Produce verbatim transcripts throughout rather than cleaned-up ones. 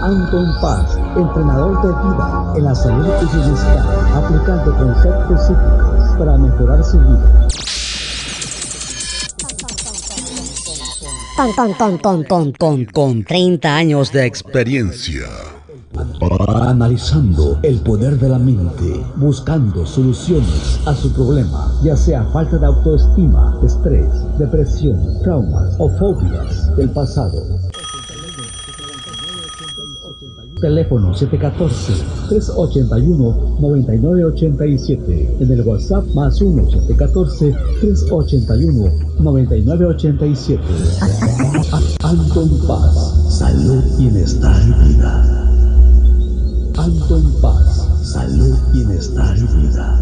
Anton Paz, entrenador de vida en la salud y bienestar, aplicando conceptos psíquicos para mejorar su vida. Con, con, con, con, con, con, con treinta años de experiencia. Analizando el poder de la mente, buscando soluciones a su problema, ya sea falta de autoestima, estrés, depresión, traumas o fobias del pasado. Teléfono siete uno cuatro, tres ocho uno, nueve nueve ocho siete. En el WhatsApp más uno siete uno cuatro, tres ocho uno, nueve nueve ocho siete. Anton Paz, salud, bienestar y vida. Anton Paz, salud, bienestar y vida.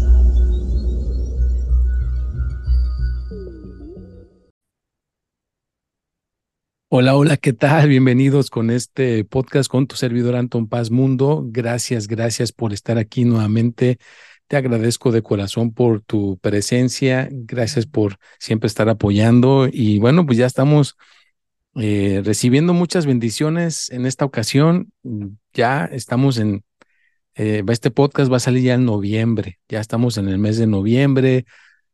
Hola, hola, ¿qué tal? Bienvenidos con este podcast con tu servidor Anton Paz Mundo. Gracias, gracias por estar aquí nuevamente. Te agradezco de corazón por tu presencia. Gracias por siempre estar apoyando. Y bueno, pues ya estamos eh, recibiendo muchas bendiciones en esta ocasión. Ya estamos en, eh, este podcast va a salir ya en noviembre. Ya estamos en el mes de noviembre.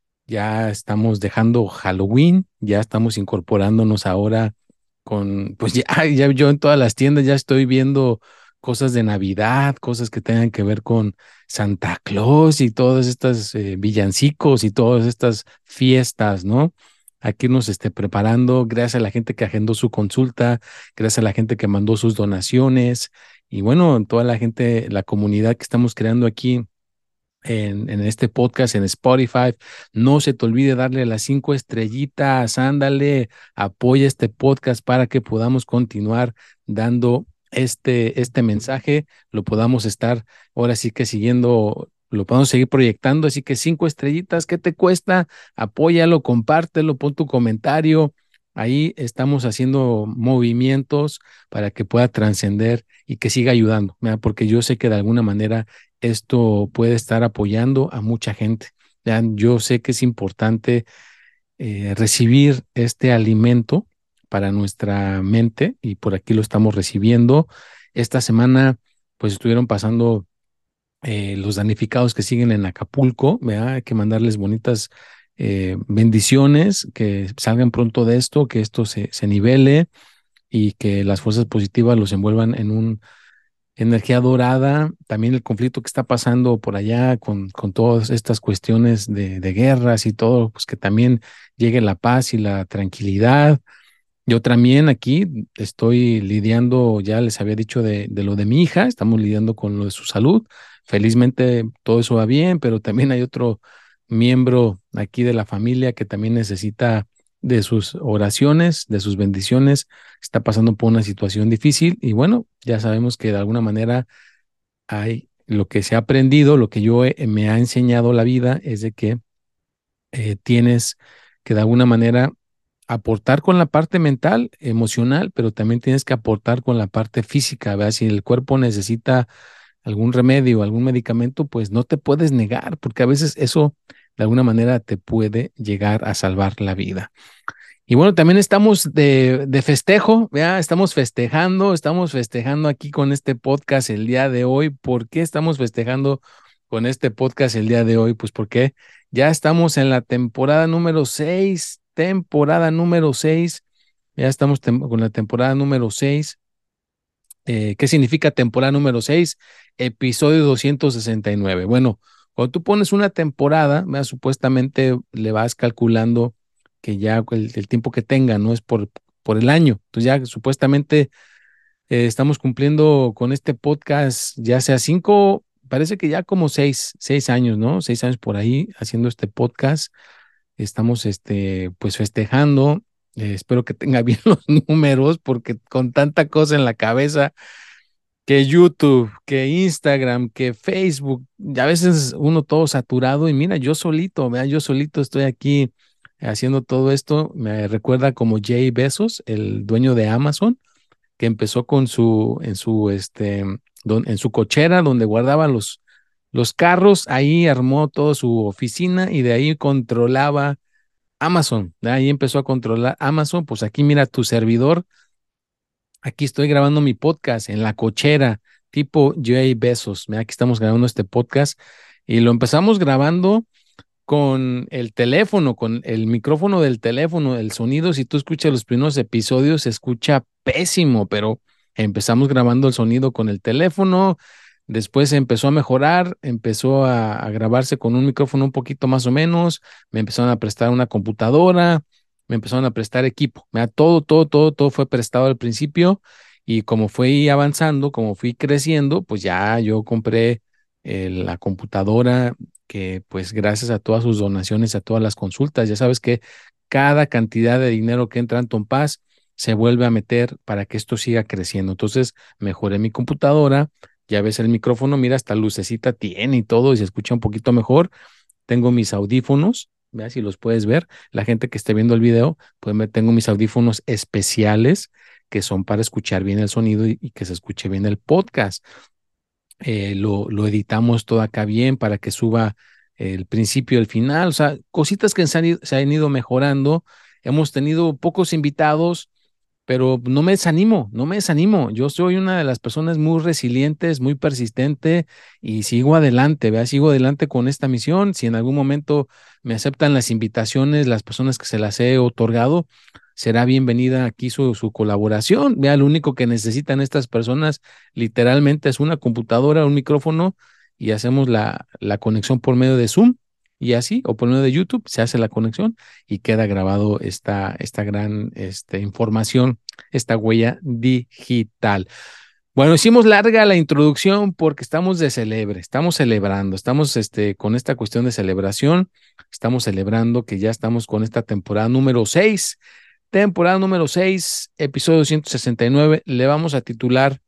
Ya estamos dejando Halloween. Ya estamos incorporándonos ahora con, pues ya, ya yo en todas las tiendas ya estoy viendo cosas de Navidad, cosas que tengan que ver con Santa Claus y todas estas eh, villancicos y todas estas fiestas, ¿no? Aquí nos esté preparando, gracias a la gente que agendó su consulta, gracias a la gente que mandó sus donaciones y bueno, toda la gente, la comunidad que estamos creando aquí en, en este podcast, en Spotify. No se te olvide darle las cinco estrellitas, ándale, apoya este podcast para que podamos continuar dando este, este mensaje, lo podamos estar ahora sí que siguiendo, lo podemos seguir proyectando, así que cinco estrellitas, ¿qué te cuesta? Apóyalo, compártelo, pon tu comentario. Ahí estamos haciendo movimientos para que pueda trascender y que siga ayudando, ¿verdad? Porque yo sé que de alguna manera esto puede estar apoyando a mucha gente. Ya, yo sé que es importante eh, recibir este alimento para nuestra mente y por aquí lo estamos recibiendo. Esta semana, pues estuvieron pasando eh, los damnificados que siguen en Acapulco, ¿verdad? Hay que mandarles bonitas eh, bendiciones, que salgan pronto de esto, que esto se, se nivele y que las fuerzas positivas los envuelvan en un energía dorada, también el conflicto que está pasando por allá con, con todas estas cuestiones de, de guerras y todo, pues que también llegue la paz y la tranquilidad. Yo también aquí estoy lidiando, ya les había dicho de, de lo de mi hija, estamos lidiando con lo de su salud. Felizmente todo eso va bien, pero también hay otro miembro aquí de la familia que también necesita de sus oraciones, de sus bendiciones, está pasando por una situación difícil y bueno, ya sabemos que de alguna manera hay lo que se ha aprendido, lo que yo he- me ha enseñado la vida es de que eh, tienes que de alguna manera aportar con la parte mental, emocional, pero también tienes que aportar con la parte física, ¿verdad? Si el cuerpo necesita algún remedio, algún medicamento, pues no te puedes negar, porque a veces eso de alguna manera te puede llegar a salvar la vida. Y bueno, también estamos de, de festejo, ¿ya? Estamos festejando, estamos festejando aquí con este podcast el día de hoy. ¿Por qué estamos festejando con este podcast el día de hoy? Pues porque ya estamos en la temporada número seis, temporada número seis, ya estamos tem- con la temporada número seis. Eh, ¿qué significa temporada número seis? Episodio doscientos sesenta y nueve. Bueno, cuando tú pones una temporada, ¿verdad? Supuestamente le vas calculando que ya el, el tiempo que tenga, no es por, por el año. Entonces ya supuestamente eh, estamos cumpliendo con este podcast, ya sea cinco, parece que ya como seis, seis años, ¿no? Seis años por ahí haciendo este podcast. Estamos, este, pues festejando. Eh, espero que tenga bien los números porque con tanta cosa en la cabeza que YouTube, que Instagram, que Facebook, ya a veces uno todo saturado y mira, yo solito, vea, yo solito estoy aquí haciendo todo esto, me recuerda como Jay Bezos, el dueño de Amazon, que empezó con su, en su, este, don- en su cochera donde guardaba los, los carros, ahí armó toda su oficina y de ahí controlaba Amazon, de ahí empezó a controlar Amazon, pues aquí mira tu servidor Aquí estoy grabando mi podcast en la cochera, tipo Jay Besos. Mira, aquí estamos grabando este podcast y lo empezamos grabando con el teléfono, con el micrófono del teléfono. El sonido, si tú escuchas los primeros episodios, se escucha pésimo, pero empezamos grabando el sonido con el teléfono. Después empezó a mejorar, empezó a, a grabarse con un micrófono un poquito más o menos. Me empezaron a prestar una computadora, me empezaron a prestar equipo. Mira, todo, todo, todo, todo fue prestado al principio. Y como fui avanzando, como fui creciendo, pues ya yo compré eh, la computadora, que pues gracias a todas sus donaciones, a todas las consultas, ya sabes que cada cantidad de dinero que entra en Anton Paz se vuelve a meter para que esto siga creciendo. Entonces mejoré mi computadora, ya ves el micrófono, mira, hasta lucecita tiene y todo, y se escucha un poquito mejor. Tengo mis audífonos, vea si los puedes ver. La gente que esté viendo el video, pueden ver, tengo mis audífonos especiales que son para escuchar bien el sonido y, y que se escuche bien el podcast. Eh, lo, lo editamos todo acá bien para que suba el principio y el final, o sea, cositas que se han, ido, se han ido mejorando. Hemos tenido pocos invitados, pero no me desanimo, no me desanimo. Yo soy una de las personas muy resilientes, muy persistente y sigo adelante, ¿vea? Sigo adelante con esta misión. Si en algún momento me aceptan las invitaciones, las personas que se las he otorgado, será bienvenida aquí su, su colaboración. Vea, lo único que necesitan estas personas literalmente es una computadora, un micrófono y hacemos la, la conexión por medio de Zoom y así, o por medio de YouTube, se hace la conexión y queda grabado esta, esta gran este, información, esta huella digital. Bueno, hicimos larga la introducción porque estamos de celebre, estamos celebrando, estamos este, con esta cuestión de celebración, estamos celebrando que ya estamos con esta temporada número seis, temporada número seis, episodio ciento sesenta y nueve, le vamos a titular,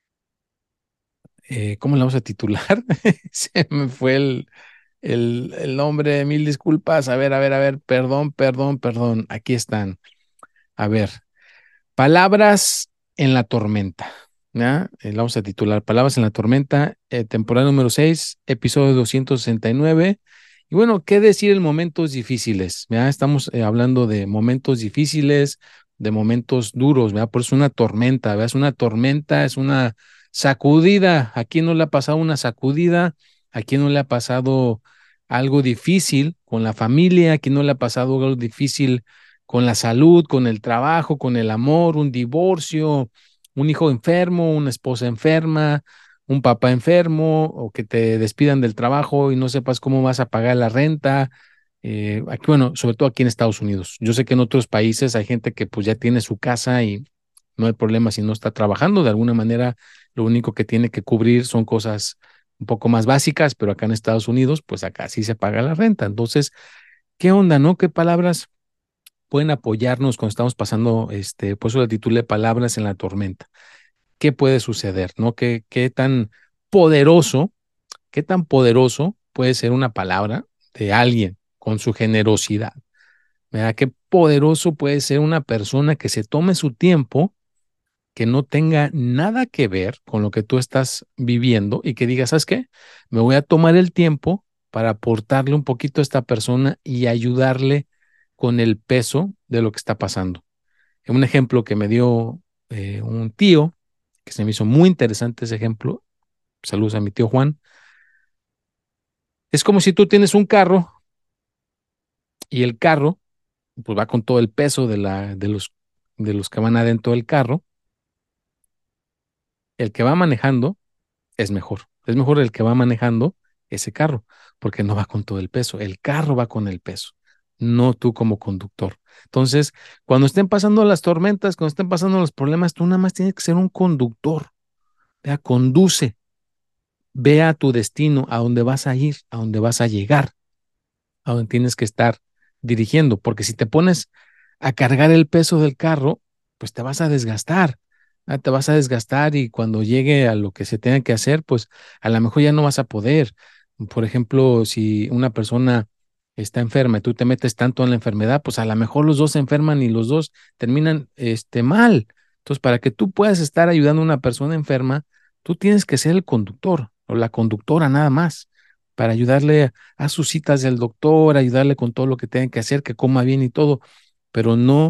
eh, ¿cómo le vamos a titular? Se me fue el, el, el nombre, mil disculpas, a ver, a ver, a ver, perdón, perdón, perdón, aquí están. A ver, palabras en la tormenta. ¿Ya? Eh, vamos a titular Palabras en la tormenta, eh, temporada número seis, episodio doscientos sesenta y nueve. Y bueno, ¿qué decir en momentos difíciles? ¿Ya? Estamos eh, hablando de momentos difíciles, de momentos duros, ¿verdad? Por eso es una tormenta, ¿verdad? Es una tormenta, es una sacudida. ¿A quién no le ha pasado una sacudida? ¿A quién no le ha pasado algo difícil con la familia? ¿A quién no le ha pasado algo difícil con la salud, con el trabajo, con el amor, un divorcio, un hijo enfermo, una esposa enferma, un papá enfermo, o que te despidan del trabajo y no sepas cómo vas a pagar la renta? Eh, aquí, bueno, sobre todo aquí en Estados Unidos. Yo sé que en otros países hay gente que pues ya tiene su casa y no hay problema si no está trabajando. De alguna manera, lo único que tiene que cubrir son cosas un poco más básicas, pero acá en Estados Unidos, pues acá sí se paga la renta. Entonces, ¿qué onda, no? ¿Qué palabras pueden apoyarnos cuando estamos pasando, este, por eso le titulé Palabras en la tormenta? ¿Qué puede suceder, no? ¿Qué, qué tan poderoso, qué tan poderoso puede ser una palabra de alguien con su generosidad? ¿Verdad? Qué poderoso puede ser una persona que se tome su tiempo, que no tenga nada que ver con lo que tú estás viviendo y que diga, ¿sabes qué? Me voy a tomar el tiempo para aportarle un poquito a esta persona y ayudarle con el peso de lo que está pasando. Un ejemplo que me dio eh, un tío, que se me hizo muy interesante ese ejemplo, saludos a mi tío Juan, es como si tú tienes un carro y el carro pues va con todo el peso de, la, de, los, de los que van adentro del carro. El que va manejando es mejor, es mejor el que va manejando ese carro, porque no va con todo el peso, el carro va con el peso, no tú como conductor. Entonces, cuando estén pasando las tormentas, cuando estén pasando los problemas, tú nada más tienes que ser un conductor. ¿Ya? Conduce, ve a tu destino, a dónde vas a ir, a dónde vas a llegar, a dónde tienes que estar dirigiendo, porque si te pones a cargar el peso del carro, pues te vas a desgastar, ¿ah? Te vas a desgastar y cuando llegue a lo que se tenga que hacer, pues a lo mejor ya no vas a poder. Por ejemplo, si una persona está enferma y tú te metes tanto en la enfermedad, pues a lo mejor los dos se enferman y los dos terminan este, mal. Entonces, para que tú puedas estar ayudando a una persona enferma, tú tienes que ser el conductor o la conductora nada más, para ayudarle a sus citas del doctor, ayudarle con todo lo que tenga que hacer, que coma bien y todo, pero no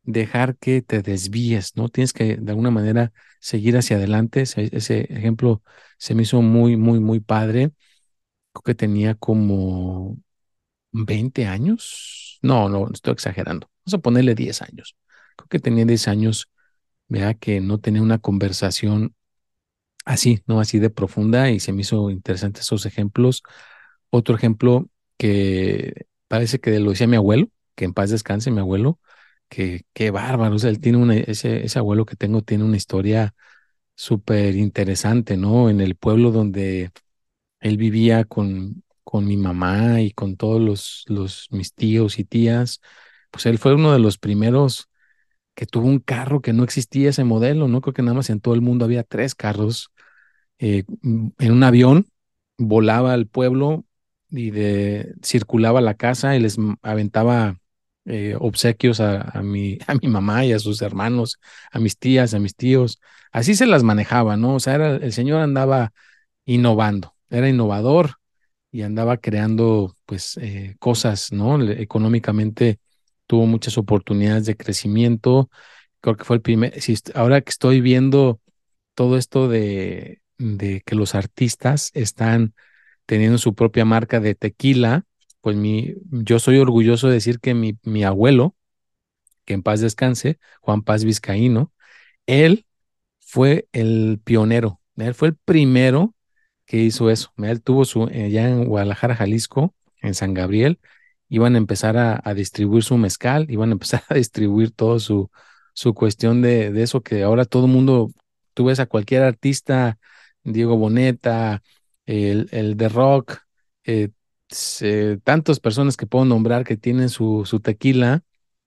dejar que te desvíes, ¿no? Tienes que de alguna manera seguir hacia adelante. Ese, ese ejemplo se me hizo muy, muy, muy padre. Creo que tenía como veinte años. No, no, estoy exagerando. Vamos a ponerle diez años. Creo que tenía diez años, vea que no tenía una conversación así, ¿no? Así de profunda y se me hizo interesante esos ejemplos. Otro ejemplo que parece que lo decía mi abuelo, que en paz descanse mi abuelo, que qué bárbaro, o sea, él tiene una, ese, ese abuelo que tengo tiene una historia súper interesante, ¿no? En el pueblo donde él vivía con, con mi mamá y con todos los, los, mis tíos y tías, pues él fue uno de los primeros que tuvo un carro que no existía ese modelo, ¿no? Creo que nada más en todo el mundo había tres carros eh, en un avión, volaba al pueblo y de, circulaba la casa y les m- aventaba eh, obsequios a, a mi, a mi mamá y a sus hermanos, a mis tías, a mis tíos. Así se las manejaba, ¿no? O sea, era, el señor andaba innovando, era innovador y andaba creando, pues, eh, cosas, ¿no? Le- Económicamente tuvo muchas oportunidades de crecimiento. Creo que fue el primer, si est- ahora que estoy viendo todo esto de, de que los artistas están teniendo su propia marca de tequila, pues mi, yo soy orgulloso de decir que mi, mi abuelo, que en paz descanse, Juan Paz Vizcaíno, él fue el pionero, él fue el primero que hizo eso. Él tuvo su, eh, ya en Guadalajara, Jalisco, en San Gabriel, iban a empezar a, a distribuir su mezcal, iban a empezar a distribuir todo su, su cuestión de, de eso que ahora todo el mundo, tú ves a cualquier artista, Diego Boneta, el, el de rock, eh, se- tantas personas que puedo nombrar que tienen su, su tequila,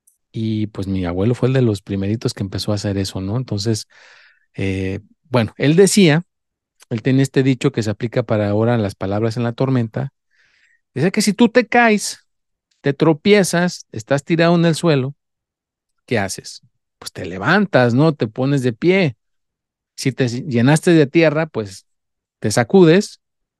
y pues mi abuelo fue el de los primeritos que empezó a hacer eso, ¿no? Entonces, eh, bueno, él decía, él tiene este dicho que se aplica para ahora las palabras en la tormenta. Dice que si tú te caes, te tropiezas, estás tirado en el suelo, ¿qué haces? Pues te levantas, ¿no? Te pones de pie. Si te llenaste de tierra, pues te sacudes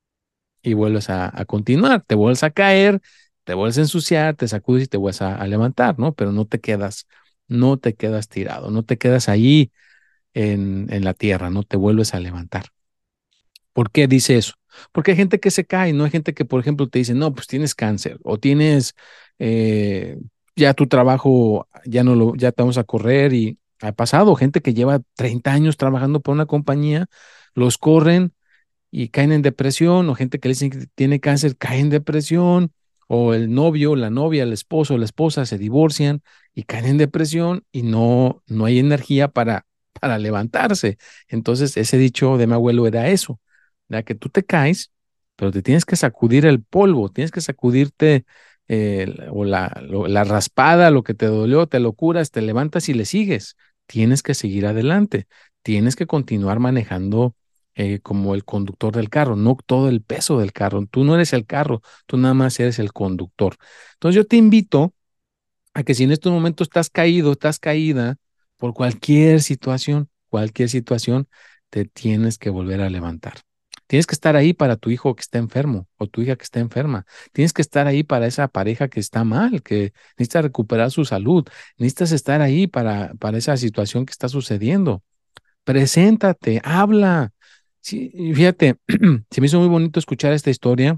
y vuelves a, a continuar. Te vuelves a caer, te vuelves a ensuciar, te sacudes y te vuelves a, a levantar, ¿no? Pero no te quedas, no te quedas tirado, no te quedas ahí en, en la tierra, no te vuelves a levantar. ¿Por qué dice eso? Porque hay gente que se cae, no hay gente que, por ejemplo, te dice, no, pues tienes cáncer o tienes eh, ya tu trabajo, ya no lo, ya te vamos a correr y ha pasado gente que lleva treinta años trabajando por una compañía, los corren y caen en depresión, o gente que le dicen que tiene cáncer, cae en depresión, o el novio, la novia, el esposo, la esposa se divorcian y caen en depresión y no, no hay energía para, para levantarse. Entonces, ese dicho de mi abuelo era eso, ¿verdad? Que tú te caes, pero te tienes que sacudir el polvo, tienes que sacudirte eh, o la, lo- la raspada, lo que te dolió, te lo curas, te levantas y le sigues. Tienes que seguir adelante, tienes que continuar manejando eh, como el conductor del carro, no todo el peso del carro. Tú no eres el carro, tú nada más eres el conductor. Entonces yo te invito a que si en estos momentos estás caído, estás caída por cualquier situación, cualquier situación, te tienes que volver a levantar. Tienes que estar ahí para tu hijo que está enfermo o tu hija que está enferma. Tienes que estar ahí para esa pareja que está mal, que necesita recuperar su salud. Necesitas estar ahí para, para esa situación que está sucediendo. Preséntate, habla. Sí, y fíjate, se me hizo muy bonito escuchar esta historia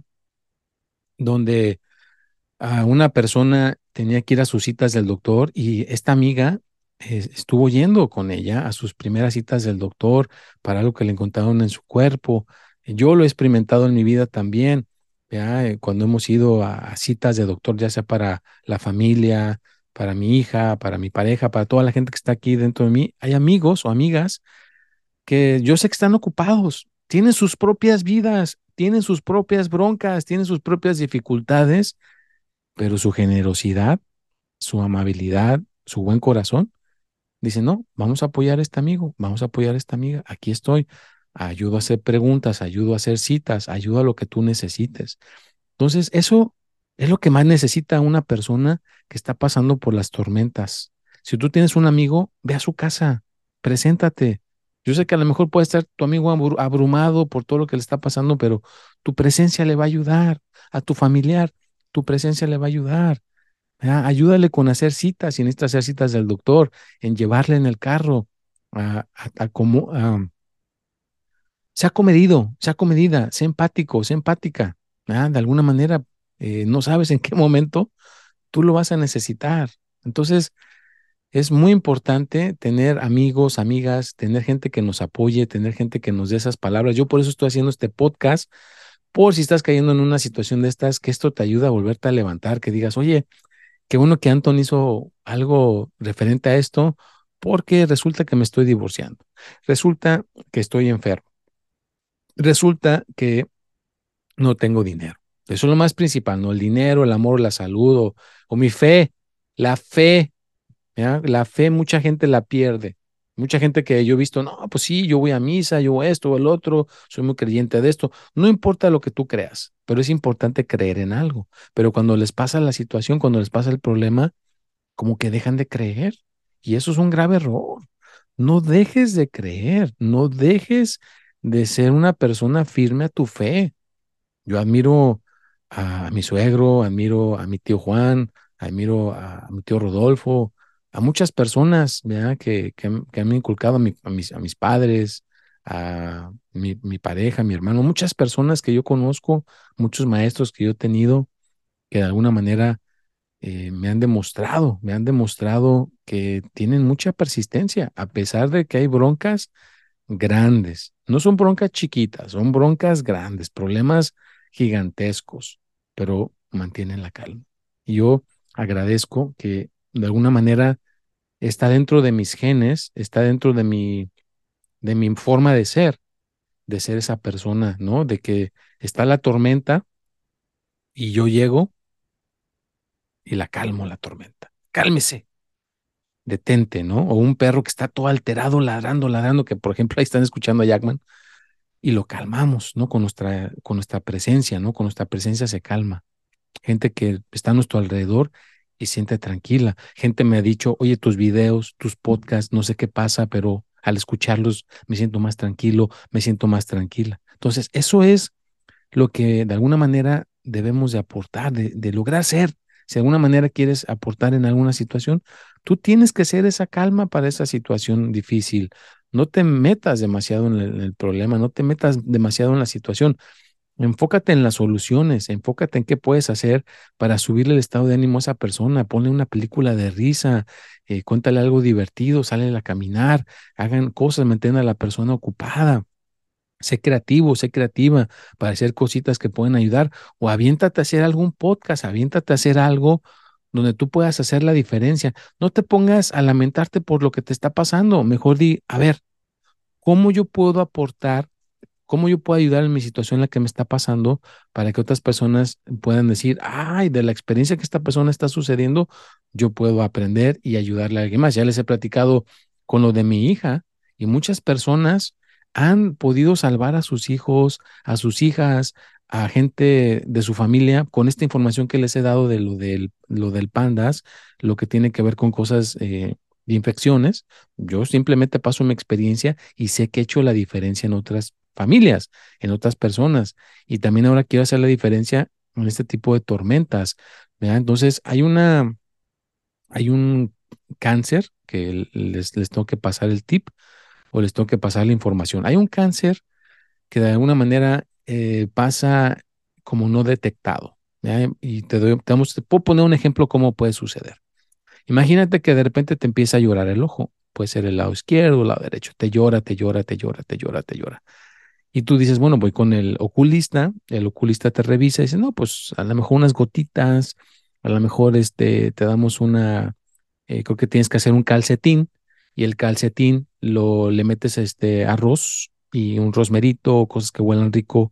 donde a una persona tenía que ir a sus citas del doctor y esta amiga eh, estuvo yendo con ella a sus primeras citas del doctor para algo que le encontraron en su cuerpo. Yo lo he experimentado en mi vida también, ¿ya? Eh, Cuando hemos ido a, a citas de doctor, ya sea para la familia, para mi hija, para mi pareja, para toda la gente que está aquí dentro de mí, hay amigos o amigas que yo sé que están ocupados, tienen sus propias vidas, tienen sus propias broncas, tienen sus propias dificultades, pero su generosidad, su amabilidad, su buen corazón, dice, no, vamos a apoyar a este amigo, vamos a apoyar a esta amiga, aquí estoy, ayudo a hacer preguntas, ayudo a hacer citas, ayudo a lo que tú necesites. Entonces, eso es lo que más necesita una persona que está pasando por las tormentas. Si tú tienes un amigo, ve a su casa, preséntate. Yo sé que a lo mejor puede estar tu amigo abru- abrumado por todo lo que le está pasando, pero tu presencia le va a ayudar. A tu familiar, tu presencia le va a ayudar. Ah, ayúdale con hacer citas, si necesita hacer citas del doctor, en llevarle en el carro, a, a, a como, a- sea comedido, sea comedida, sea empático, sea empática. Ah, de alguna manera, eh, no sabes en qué momento tú lo vas a necesitar. Entonces, es muy importante tener amigos, amigas, tener gente que nos apoye, tener gente que nos dé esas palabras. Yo por eso estoy haciendo este podcast, por si estás cayendo en una situación de estas, que esto te ayuda a volverte a levantar, que digas, oye, qué bueno que Anton hizo algo referente a esto, porque resulta que me estoy divorciando, resulta que estoy enfermo, resulta que no tengo dinero. Eso es lo más principal, ¿no? El dinero, el amor, la salud o, o mi fe, la fe. ¿Ya? La fe mucha gente la pierde. Mucha gente que yo he visto, no, pues sí, yo voy a misa, yo esto o el otro, soy muy creyente de esto. No importa lo que tú creas, pero es importante creer en algo. Pero cuando les pasa la situación, cuando les pasa el problema, como que dejan de creer. Y eso es un grave error. No dejes de creer, no dejes de ser una persona firme a tu fe. Yo admiro a mi suegro, admiro a mi tío Juan, admiro a, a mi tío Rodolfo, a muchas personas, ¿verdad? Que, que, han- que han inculcado a, mi- a mis, a mis padres, a mi, mi pareja, mi hermano, muchas personas que yo conozco, muchos maestros que yo he tenido, que de alguna manera eh, me han demostrado, me han demostrado que tienen mucha persistencia, a pesar de que hay broncas grandes. No son broncas chiquitas, son broncas grandes, problemas gigantescos, pero mantienen la calma. Y yo agradezco que de alguna manera está dentro de mis genes, está dentro de mi, de mi forma de ser, de ser esa persona, ¿no? De que está la tormenta y yo llego y la calmo la tormenta. Cálmese, detente, ¿no? O un perro que está todo alterado, ladrando, ladrando, que por ejemplo ahí están escuchando a Jackman y lo calmamos, ¿no? Con nuestra, con nuestra presencia, ¿no? Con nuestra presencia se calma. Gente que está a nuestro alrededor y siente tranquila. Gente me ha dicho, oye, tus videos, tus podcasts, no sé qué pasa, pero al escucharlos me siento más tranquilo, me siento más tranquila. Entonces, eso es lo que de alguna manera debemos de aportar, de, de lograr ser. Si de alguna manera quieres aportar en alguna situación, tú tienes que ser esa calma para esa situación difícil. No te metas demasiado en el, en el problema, no te metas demasiado en la situación. Enfócate en las soluciones, enfócate en qué puedes hacer para subirle el estado de ánimo a esa persona. Ponle una película de risa, eh, cuéntale algo divertido, sale a caminar, hagan cosas, mantengan a la persona ocupada. Sé creativo, sé creativa para hacer cositas que pueden ayudar o aviéntate a hacer algún podcast, aviéntate a hacer algo donde tú puedas hacer la diferencia. No te pongas a lamentarte por lo que te está pasando. Mejor di, a ver, ¿cómo yo puedo aportar? ¿Cómo yo puedo ayudar en mi situación en la que me está pasando para que otras personas puedan decir, ay, de la experiencia que esta persona está sucediendo, yo puedo aprender y ayudarle a alguien más? Ya les he platicado con lo de mi hija y muchas personas han podido salvar a sus hijos, a sus hijas, a gente de su familia con esta información que les he dado de lo del, lo del pandas, lo que tiene que ver con cosas eh, de infecciones. Yo simplemente paso mi experiencia y sé que he hecho la diferencia en otras familias, en otras personas. Y también ahora quiero hacer la diferencia en este tipo de tormentas, ¿verdad? Entonces, hay una, hay un cáncer que les, les tengo que pasar el tip o les tengo que pasar la información. Hay un cáncer que de alguna manera eh, pasa como no detectado, ¿verdad? Y te doy, te, damos- te puedo poner un ejemplo cómo puede suceder. Imagínate que de repente te empieza a llorar el ojo. Puede ser el lado izquierdo o el lado derecho. Te llora, te llora, te llora, te llora, te llora. Y tú dices, bueno, voy con el oculista, el oculista te revisa y dice, no, pues a lo mejor unas gotitas, a lo mejor este, te damos una, eh, creo que tienes que hacer un calcetín y el calcetín lo le metes este arroz y un rosmerito o cosas que huelan rico,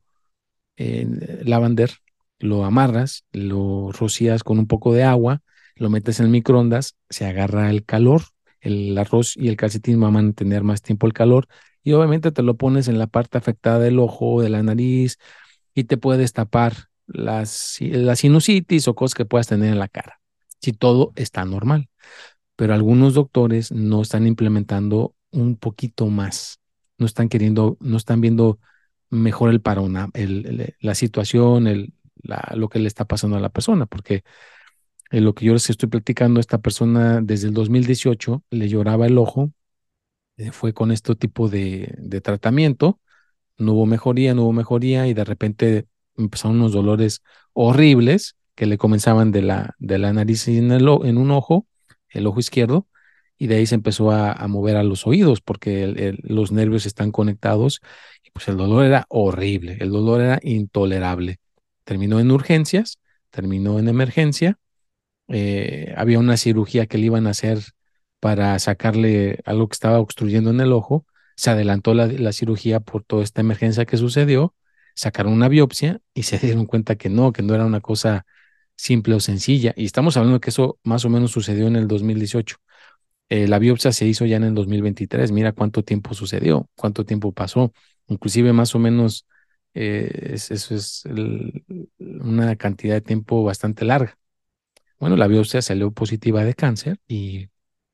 eh, lavander, lo amarras, lo rocías con un poco de agua, lo metes en el microondas, se agarra el calor, el arroz y el calcetín van a mantener más tiempo el calor y obviamente te lo pones en la parte afectada del ojo, de la nariz y te puedes tapar las, la sinusitis o cosas que puedas tener en la cara, si todo está normal. Pero algunos doctores no están implementando un poquito más, no están queriendo, no están viendo mejor el panorama, el, el- la situación, el, la- lo que le está pasando a la persona, porque eh, lo que yo les estoy platicando, esta persona desde el dos mil dieciocho le lloraba el ojo, eh, fue con este tipo de, de tratamiento, no hubo mejoría, no hubo mejoría y de repente empezaron unos dolores horribles que le comenzaban de la, de la nariz en, el, o- en un ojo, el ojo izquierdo, y de ahí se empezó a, a mover a los oídos porque el- el- los nervios están conectados y pues el dolor era horrible, el dolor era intolerable. Terminó en urgencias, terminó en emergencia, eh, había una cirugía que le iban a hacer para sacarle algo que estaba obstruyendo en el ojo, se adelantó la, la cirugía por toda esta emergencia que sucedió, sacaron una biopsia y se dieron cuenta que no, que no era una cosa simple o sencilla. Y estamos hablando que eso más o menos sucedió en el dos mil dieciocho. Eh, la biopsia se hizo ya en el dos mil veintitrés. Mira cuánto tiempo sucedió, cuánto tiempo pasó. Inclusive más o menos eh, es- eso es el- una cantidad de tiempo bastante larga. Bueno, la biopsia salió positiva de cáncer y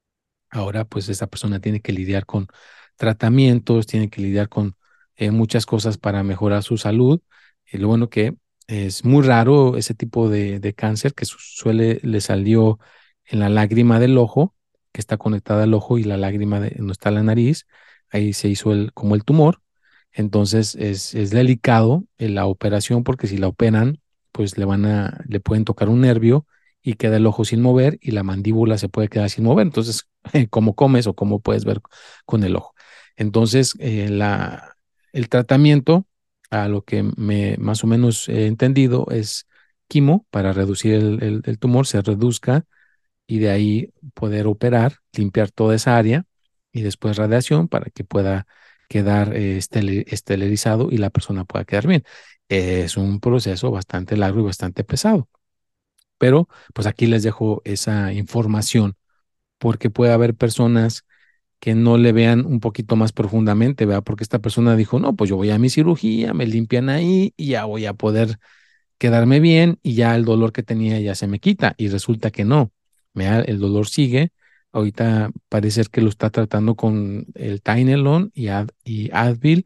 ahora pues esta persona tiene que lidiar con tratamientos, tiene que lidiar con eh, muchas cosas para mejorar su salud. Y lo bueno que es muy raro ese tipo de, de cáncer que su- suele, le salió en la lágrima del ojo, que está conectada al ojo y la lágrima de, no está la nariz, ahí se hizo el, como el tumor. Entonces es, es delicado eh, la operación porque si la operan, pues le van a, le pueden tocar un nervio y queda el ojo sin mover y la mandíbula se puede quedar sin mover. Entonces, ¿cómo comes o cómo puedes ver con el ojo? Entonces, eh, la, el tratamiento, a lo que me más o menos he entendido, es quimo para reducir el, el, el tumor, se reduzca y de ahí poder operar, limpiar toda esa área y después radiación para que pueda quedar eh, estel- estelarizado y la persona pueda quedar bien. Es un proceso bastante largo y bastante pesado. Pero pues aquí les dejo esa información porque puede haber personas que no le vean un poquito más profundamente, ¿verdad? Porque esta persona dijo, no, pues yo voy a mi cirugía, me limpian ahí y ya voy a poder quedarme bien y ya el dolor que tenía ya se me quita. Y resulta que no, ¿verdad? El dolor sigue. Ahorita parece ser que lo está tratando con el Tylenol y, Ad- y Advil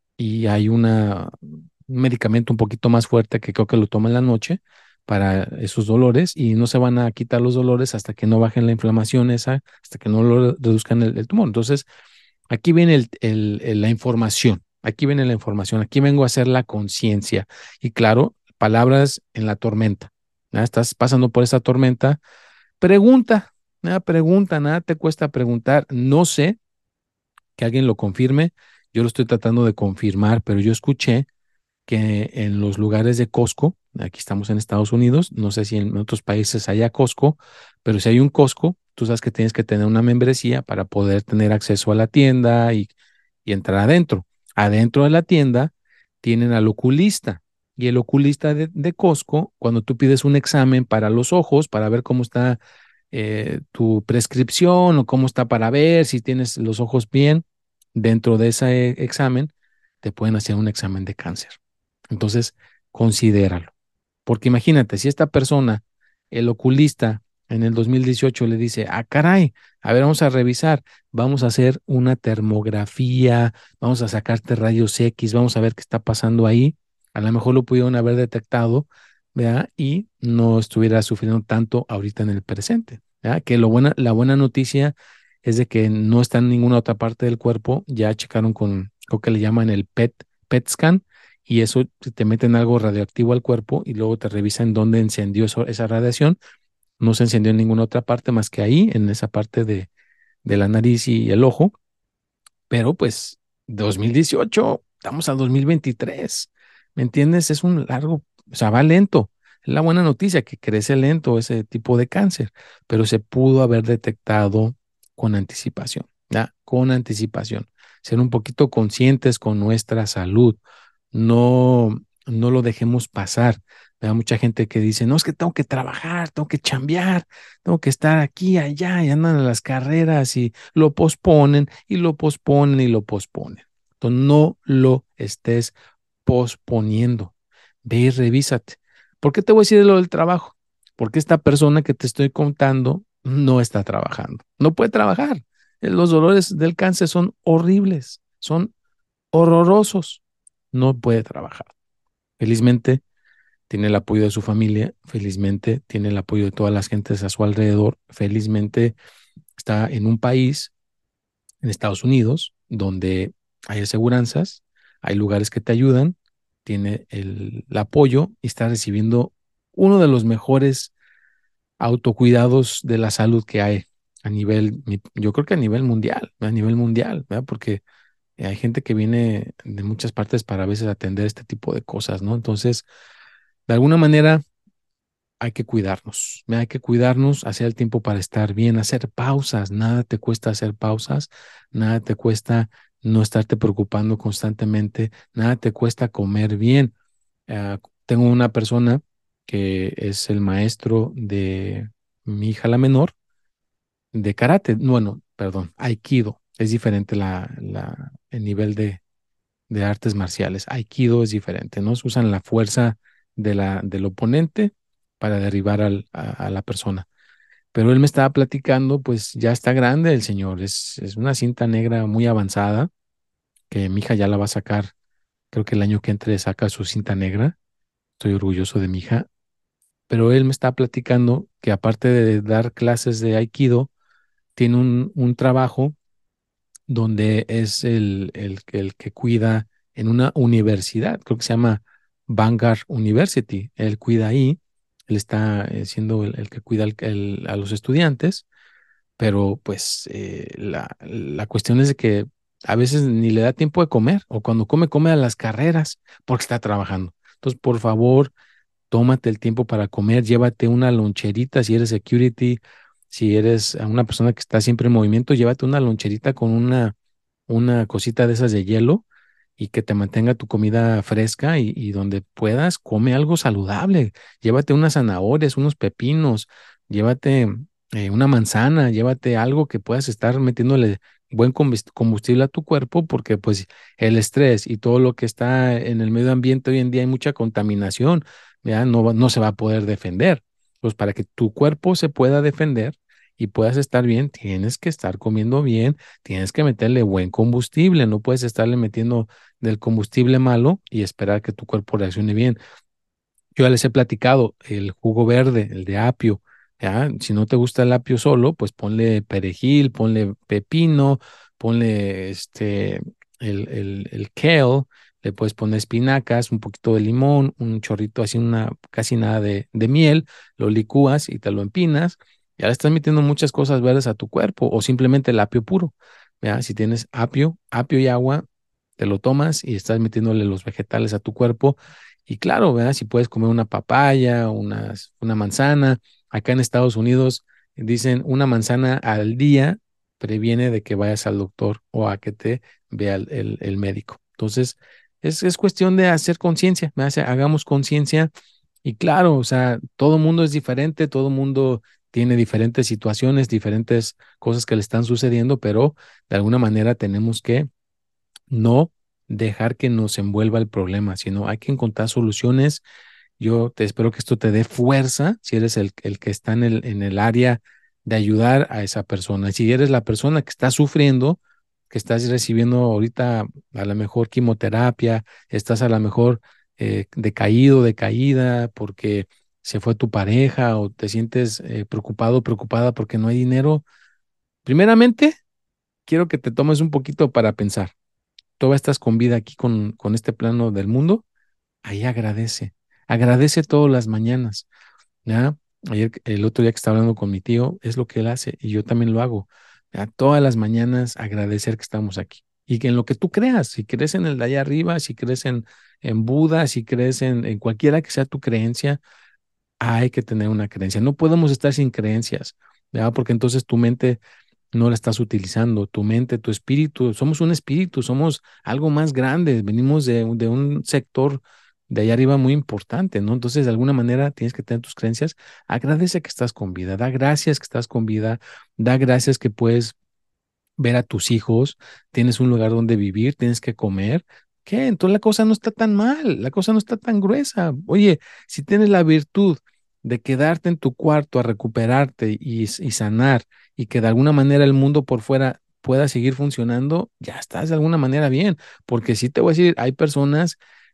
y hay una, un medicamento un poquito más fuerte que creo que lo toma en la noche para esos dolores y no se van a quitar los dolores hasta que no bajen la inflamación esa, hasta que no lo reduzcan el, el tumor. Entonces, aquí viene el, el- el- la información, aquí viene la información, aquí vengo a hacer la conciencia y claro, palabras en la tormenta. ¿Ya? Estás pasando por esa tormenta, pregunta, nada, pregunta, nada te cuesta preguntar, no sé que alguien lo confirme, yo lo estoy tratando de confirmar, pero yo escuché que en los lugares de Costco, aquí estamos en Estados Unidos, no sé si en otros países haya Costco, pero si hay un Costco, tú sabes que tienes que tener una membresía para poder tener acceso a la tienda y, y entrar adentro. Adentro de la tienda tienen al oculista y el oculista de, de Costco, cuando tú pides un examen para los ojos, para ver cómo está eh, tu prescripción o cómo está para ver si tienes los ojos bien, dentro de ese eh, examen te pueden hacer un examen de cáncer. Entonces, considéralo. Porque imagínate, si esta persona, el oculista, en el dos mil dieciocho le dice, ah, caray, a ver, vamos a revisar, vamos a hacer una termografía, vamos a sacarte rayos X, vamos a ver qué está pasando ahí. A lo mejor lo pudieron haber detectado, ¿verdad? Y no estuviera sufriendo tanto ahorita en el presente, ¿verdad? Que lo buena, la buena noticia es de que no está en ninguna otra parte del cuerpo, ya checaron con, lo que le llaman el PET, PET scan, y eso te meten algo radioactivo al cuerpo y luego te revisan dónde encendió eso- esa radiación. No se encendió en ninguna otra parte más que ahí, en esa parte de, de la nariz y el ojo. Pero pues dos mil dieciocho, estamos a dos mil veintitrés. ¿Me entiendes? Es un largo, o sea, va lento. Es la buena noticia que crece lento ese tipo de cáncer, pero se pudo haber detectado con anticipación, ¿ya? Con anticipación. Ser un poquito conscientes con nuestra salud. No, no lo dejemos pasar. Hay mucha gente que dice, no, es que tengo que trabajar, tengo que chambear, tengo que estar aquí, allá, y andan a las carreras y lo posponen y lo posponen y lo posponen. Entonces, no lo estés posponiendo. Ve y revísate. ¿Por qué te voy a decir lo del trabajo? Porque esta persona que te estoy contando no está trabajando. No puede trabajar. Eh, Los dolores del cáncer son horribles, son horrorosos. No puede trabajar. Felizmente tiene el apoyo de su familia, felizmente, tiene el apoyo de todas las gentes a su alrededor, felizmente está en un país, en Estados Unidos, donde hay aseguranzas, hay lugares que te ayudan, tiene el, el apoyo y está recibiendo uno de los mejores autocuidados de la salud que hay a nivel, yo creo que a nivel mundial, a nivel mundial, ¿verdad? Porque hay gente que viene de muchas partes para a veces atender este tipo de cosas, ¿no? Entonces, de alguna manera hay que cuidarnos, ¿verdad? Hay que cuidarnos, hacer el tiempo para estar bien, hacer pausas, nada te cuesta hacer pausas, nada te cuesta no estarte preocupando constantemente, nada te cuesta comer bien. Uh, tengo una persona que es el maestro de mi hija la menor de karate, bueno, perdón, aikido, es diferente la, la, el nivel de, de artes marciales. Aikido es diferente, ¿no? Se usan la fuerza de la, del oponente para derribar al, a, a la persona. Pero él me estaba platicando, pues ya está grande el señor, es, es una cinta negra muy avanzada, que mi hija ya la va a sacar, creo que el año que entre saca su cinta negra, estoy orgulloso de mi hija, pero él me está platicando que aparte de dar clases de Aikido, tiene un, un trabajo donde es el, el, el que cuida en una universidad, creo que se llama Vanguard University. Él cuida ahí, él está eh, siendo el, el que cuida el- el- a los estudiantes, pero pues eh, la, la cuestión es de que a veces ni le da tiempo de comer, o cuando come, come a las carreras porque está trabajando. Entonces, por favor, tómate el tiempo para comer, llévate una loncherita si eres security, si eres una persona que está siempre en movimiento, llévate una loncherita con una, una cosita de esas de hielo y que te mantenga tu comida fresca y, y donde puedas, come algo saludable. Llévate unas zanahorias, unos pepinos, llévate eh, una manzana, llévate algo que puedas estar metiéndole buen combust- combustible a tu cuerpo, porque pues el estrés y todo lo que está en el medio ambiente hoy en día hay mucha contaminación, ya no, va- no se va a poder defender. Pues para que tu cuerpo se pueda defender y puedas estar bien, tienes que estar comiendo bien, tienes que meterle buen combustible, no puedes estarle metiendo del combustible malo y esperar que tu cuerpo reaccione bien. Yo ya les he platicado el jugo verde, el de apio. ¿Ya? Si no te gusta el apio solo, pues ponle perejil, ponle pepino, ponle este, el, el, el kale, le puedes poner espinacas, un poquito de limón, un chorrito así, una, casi nada de, de miel, lo licúas y te lo empinas. Ya le estás metiendo muchas cosas verdes a tu cuerpo o simplemente el apio puro. ¿Ya? Si tienes apio, apio y agua, te lo tomas y estás metiéndole los vegetales a tu cuerpo y claro, ¿verdad? Si puedes comer una papaya, unas, una manzana. Acá en Estados Unidos dicen una manzana al día previene de que vayas al doctor o a que te vea el, el- el médico. Entonces, es, es cuestión de hacer conciencia, ¿verdad? Hace- hagamos conciencia y claro, o sea, todo mundo es diferente, todo mundo tiene diferentes situaciones, diferentes cosas que le están sucediendo, pero de alguna manera tenemos que no dejar que nos envuelva el problema, sino hay que encontrar soluciones. Yo te espero que esto te dé fuerza si eres el, el que está en el, en el área de ayudar a esa persona. Si eres la persona que está sufriendo, que estás recibiendo ahorita a lo mejor quimioterapia, estás a lo mejor eh, decaído, decaída porque se fue tu pareja o te sientes eh, preocupado, preocupada porque no hay dinero, primeramente quiero que te tomes un poquito para pensar. Todavía estás con vida aquí con, con este plano del mundo, ahí agradece. Agradece todas las mañanas. ¿Ya? Ayer, el otro día que estaba hablando con mi tío, es lo que él hace y yo también lo hago. ¿Ya? Todas las mañanas agradecer que estamos aquí. Y que en lo que tú creas, si crees en el de allá arriba, si crees en, en Buda, si crees en, en cualquiera que sea tu creencia, hay que tener una creencia. No podemos estar sin creencias, ¿ya? Porque entonces tu mente no la estás utilizando, tu mente, tu espíritu, somos un espíritu, somos algo más grande, venimos de, de un sector de allá arriba muy importante, ¿no? Entonces, de alguna manera tienes que tener tus creencias, agradece que estás con vida, da gracias que estás con vida, da gracias que puedes ver a tus hijos, tienes un lugar donde vivir, tienes que comer. ¿Qué? Entonces la cosa no está tan mal, la cosa no está tan gruesa. Oye, si tienes la virtud de quedarte en tu cuarto a recuperarte y, y sanar y que de alguna manera el mundo por fuera pueda seguir funcionando, ya estás de alguna manera bien. Porque sí te voy a decir, hay personas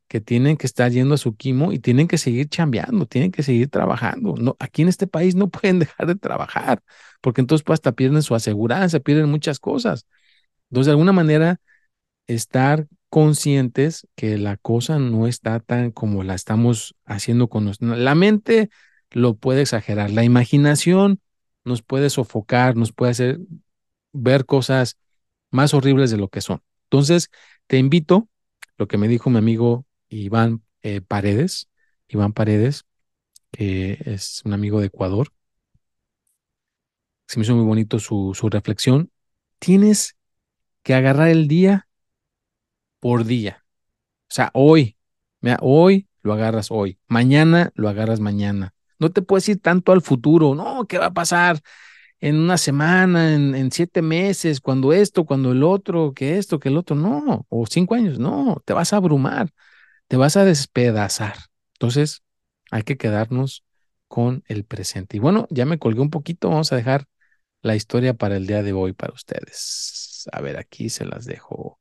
que tienen que estar yendo a su quimo y tienen que seguir chambeando, tienen que seguir trabajando. No, aquí en este país no pueden dejar de trabajar, porque entonces pues, hasta pierden su aseguranza, pierden muchas cosas. Entonces, de alguna manera, estar conscientes que la cosa no está tan como la estamos haciendo con nosotros. La mente lo puede exagerar, la imaginación nos puede sofocar, nos puede hacer ver cosas más horribles de lo que son. Entonces, te invito, lo que me dijo mi amigo Iván eh, Paredes, Iván Paredes, que es un amigo de Ecuador, se me hizo muy bonito su, su reflexión. Tienes que agarrar el día por día. O sea, hoy, mira, hoy lo agarras hoy, mañana lo agarras mañana. No te puedes ir tanto al futuro, no, ¿qué va a pasar en una semana, en, en siete meses, cuando esto, cuando el otro, que esto, que el otro? No, o cinco años, no, te vas a abrumar, te vas a despedazar. Entonces, hay que quedarnos con el presente. Y bueno, ya me colgué un poquito, vamos a dejar la historia para el día de hoy para ustedes. A ver, aquí se las dejo.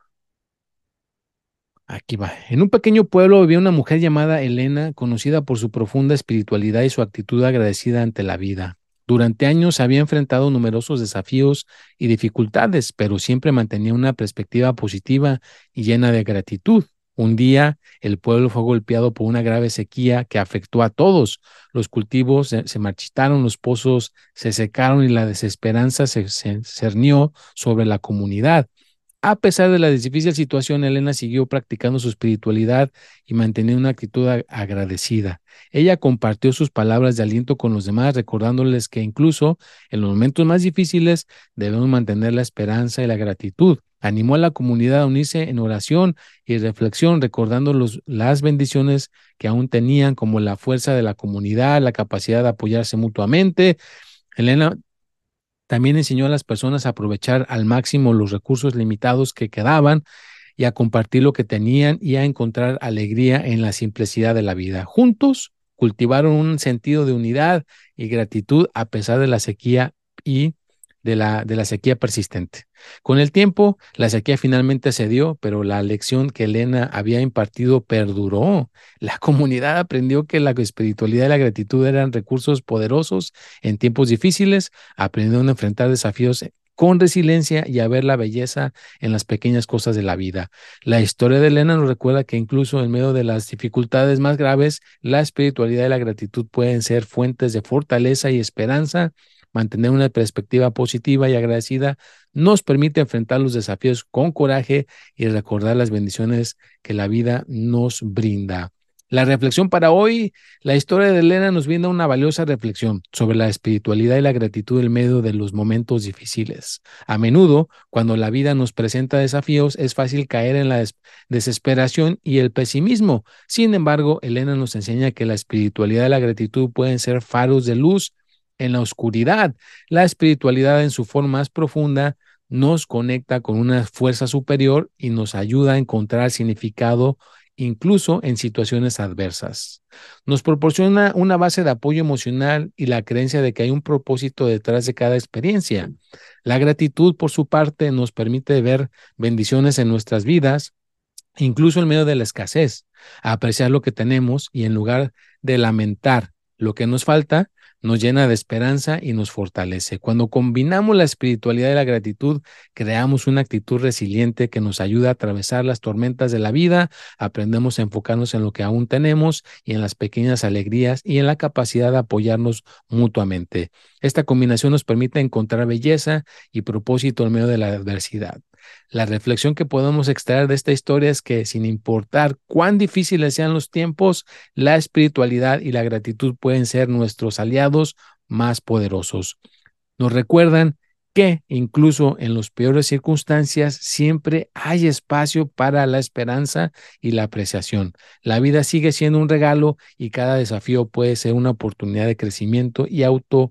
Aquí va. En un pequeño pueblo vivía una mujer llamada Elena, conocida por su profunda espiritualidad y su actitud agradecida ante la vida. Durante años había enfrentado numerosos desafíos y dificultades, pero siempre mantenía una perspectiva positiva y llena de gratitud. Un día, el pueblo fue golpeado por una grave sequía que afectó a todos. Los cultivos se, se marchitaron, los pozos se secaron y la desesperanza se, se cernió sobre la comunidad. A pesar de la difícil situación, Elena siguió practicando su espiritualidad y manteniendo una actitud ag- agradecida. Ella compartió sus palabras de aliento con los demás, recordándoles que incluso en los momentos más difíciles debemos mantener la esperanza y la gratitud. Animó a la comunidad a unirse en oración y reflexión, recordando los- las bendiciones que aún tenían, como la fuerza de la comunidad, la capacidad de apoyarse mutuamente. Elena también enseñó a las personas a aprovechar al máximo los recursos limitados que quedaban y a compartir lo que tenían y a encontrar alegría en la simplicidad de la vida. Juntos cultivaron un sentido de unidad y gratitud a pesar de la sequía y de la, de la sequía persistente. Con el tiempo, la sequía finalmente cedió, pero la lección que Elena había impartido perduró. La comunidad aprendió que la espiritualidad y la gratitud eran recursos poderosos en tiempos difíciles, aprendieron a enfrentar desafíos con resiliencia y a ver la belleza en las pequeñas cosas de la vida. La historia de Elena nos recuerda que incluso en medio de las dificultades más graves, la espiritualidad y la gratitud pueden ser fuentes de fortaleza y esperanza. Mantener una perspectiva positiva y agradecida nos permite enfrentar los desafíos con coraje y recordar las bendiciones que la vida nos brinda. La reflexión para hoy, la historia de Elena nos brinda una valiosa reflexión sobre la espiritualidad y la gratitud en medio de los momentos difíciles. A menudo, cuando la vida nos presenta desafíos, es fácil caer en la des desesperación y el pesimismo. Sin embargo, Elena nos enseña que la espiritualidad y la gratitud pueden ser faros de luz en la oscuridad. La espiritualidad en su forma más profunda nos conecta con una fuerza superior y nos ayuda a encontrar significado incluso en situaciones adversas. Nos proporciona una base de apoyo emocional y la creencia de que hay un propósito detrás de cada experiencia. La gratitud, por su parte, nos permite ver bendiciones en nuestras vidas, incluso en medio de la escasez, a apreciar lo que tenemos y en lugar de lamentar lo que nos falta, nos llena de esperanza y nos fortalece. Cuando combinamos la espiritualidad y la gratitud, creamos una actitud resiliente que nos ayuda a atravesar las tormentas de la vida, aprendemos a enfocarnos en lo que aún tenemos y en las pequeñas alegrías y en la capacidad de apoyarnos mutuamente. Esta combinación nos permite encontrar belleza y propósito en medio de la adversidad. La reflexión que podemos extraer de esta historia es que sin importar cuán difíciles sean los tiempos, la espiritualidad y la gratitud pueden ser nuestros aliados más poderosos. Nos recuerdan que incluso en las peores circunstancias siempre hay espacio para la esperanza y la apreciación. La vida sigue siendo un regalo y cada desafío puede ser una oportunidad de crecimiento y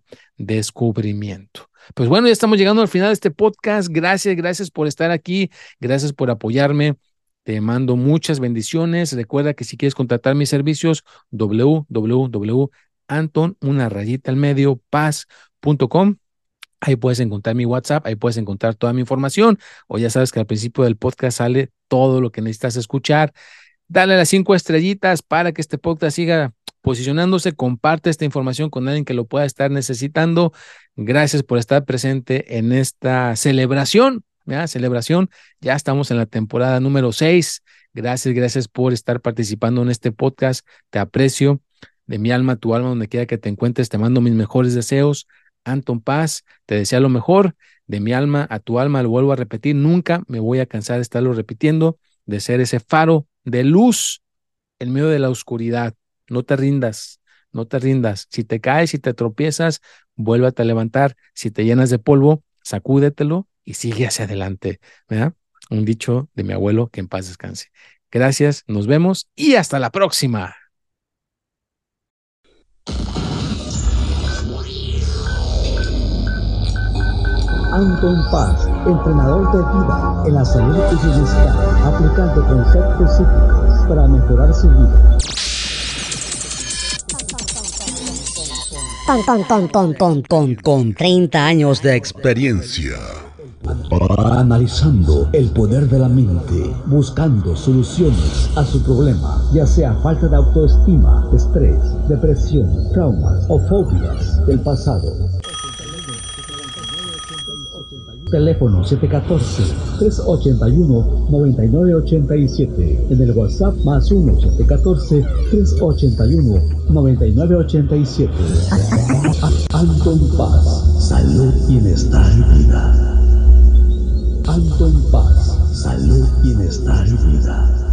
autodescubrimiento. Pues bueno, ya estamos llegando al final de este podcast. Gracias, gracias por estar aquí. Gracias por apoyarme. Te mando muchas bendiciones. Recuerda que si quieres contratar mis servicios, w w w punto anton una rayita al medio paz punto com. Ahí puedes encontrar mi WhatsApp, ahí puedes encontrar toda mi información. O ya sabes que al principio del podcast sale todo lo que necesitas escuchar. Dale las cinco estrellitas para que este podcast siga posicionándose. Comparte esta información con alguien que lo pueda estar necesitando. Gracias por estar presente en esta celebración, ¿ya? Celebración. Ya estamos en la temporada número seis. Gracias, gracias por estar participando en este podcast. Te aprecio de mi alma a tu alma, donde quiera que te encuentres. Te mando mis mejores deseos. Anton Paz, te desea lo mejor. De mi alma a tu alma, lo vuelvo a repetir. Nunca me voy a cansar de estarlo repitiendo, de ser ese faro de luz en medio de la oscuridad. No te rindas, no te rindas. Si te caes, si te tropiezas, vuélvete a levantar. Si te llenas de polvo, sacúdetelo y sigue hacia adelante, ¿verdad? Un dicho de mi abuelo, que en paz descanse. Gracias, nos vemos y hasta la próxima. Anton Paz, entrenador de vida en la salud y bienestar, aplicando conceptos psíquicos para mejorar su vida. Con, con, con, con, con, con, con treinta años de experiencia. Analizando el poder de la mente, buscando soluciones a su problema, ya sea falta de autoestima, estrés, depresión, traumas o fobias del pasado. Teléfono siete uno cuatro, tres ocho uno, nueve nueve ocho siete. En el WhatsApp más uno siete uno cuatro, tres ocho uno, nueve nueve ocho siete. Anton Paz, salud, bienestar y vida. Anton Paz, salud, bienestar y vida.